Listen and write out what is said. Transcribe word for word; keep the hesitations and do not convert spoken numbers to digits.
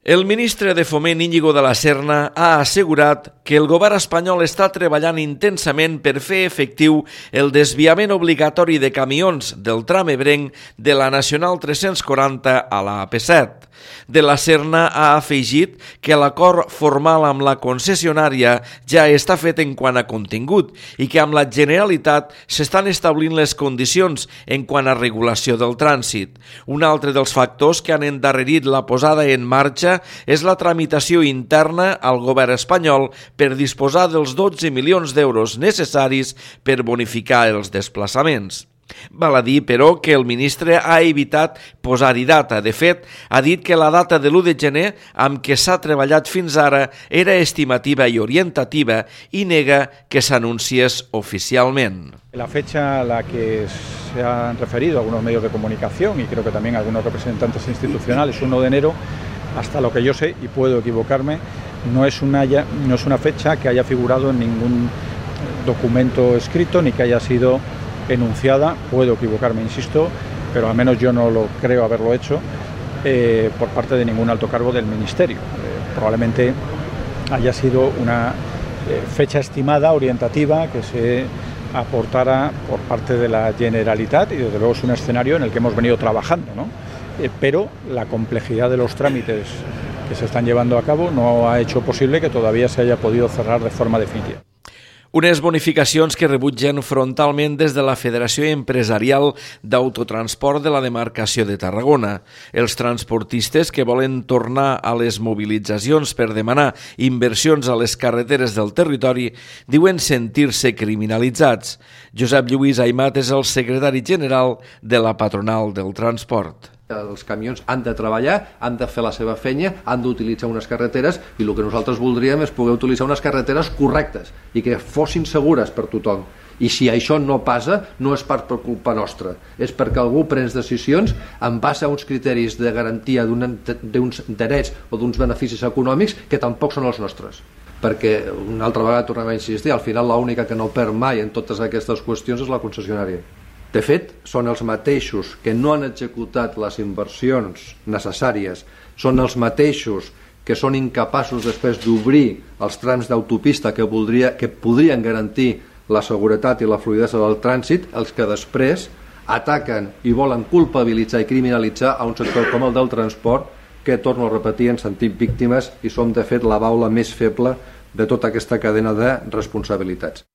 El ministre de Foment, Íñigo de la Serna, ha assegurat que el govern espanyol està treballant intensament per fer efectiu el desviament obligatori de camions del tram ebrenc de la Nacional tres-cents quaranta a la A P set. De la Serna ha afegit que l'acord formal amb la concessionària ja està fet en quant a contingut i que amb la Generalitat s'estan establint les condicions en quant a regulació del trànsit. Un altre dels factors que han endarrerit la posada en marxa és la tramitació interna al govern espanyol per disposar dels dotze milions d'euros necessaris per bonificar els desplaçaments. Val a dir, però, que el ministre ha evitat posar-hi data. De fet, ha dit que la data de l'u de gener amb què s'ha treballat fins ara era estimativa i orientativa i nega que s'anunciés oficialment. La fecha a la que se han referido algunos medios de comunicación y creo que también algunos representantes institucionales, uno de enero, hasta lo que yo sé, y puedo equivocarme, no es una, no es una fecha que haya figurado en ningún documento escrito ni que haya sido enunciada, puedo equivocarme, insisto, pero al menos yo no lo creo haberlo hecho eh, por parte de ningún alto cargo del Ministerio. Eh, probablemente haya sido una eh, fecha estimada, orientativa, que se aportara por parte de la Generalitat y desde luego es un escenario en el que hemos venido trabajando, ¿no? Eh, pero la complejidad de los trámites que se están llevando a cabo no ha hecho posible que todavía se haya podido cerrar de forma definitiva. Unes bonificacions que rebutgen frontalment des de la Federació Empresarial d'Autotransport de la demarcació de Tarragona. Els transportistes que volen tornar a les mobilitzacions per demanar inversions a les carreteres del territori diuen sentir-se criminalitzats. Josep Lluís Aimat és el secretari general de la Patronal del Transport. Els camions han de treballar, han de fer la seva feina, han d'utilitzar unes carreteres i el que nosaltres voldríem és poder utilitzar unes carreteres correctes i que fossin segures per tothom. I si això no passa, no és pas per culpa nostra, és perquè algú prens decisions en base a uns criteris de garantia d'uns drets o d'uns beneficis econòmics que tampoc són els nostres. Perquè, una altra vegada tornem a insistir, al final l'única que no perd mai en totes aquestes qüestions és la concessionària. De fet, són els mateixos que no han executat les inversions necessàries, són els mateixos que són incapaços després d'obrir els trams d'autopista que, voldria, que podrien garantir la seguretat i la fluïdesa del trànsit, els que després ataquen i volen culpabilitzar i criminalitzar a un sector com el del transport que, torno a repetir, ens sentim víctimes i som de fet la baula més feble de tota aquesta cadena de responsabilitats.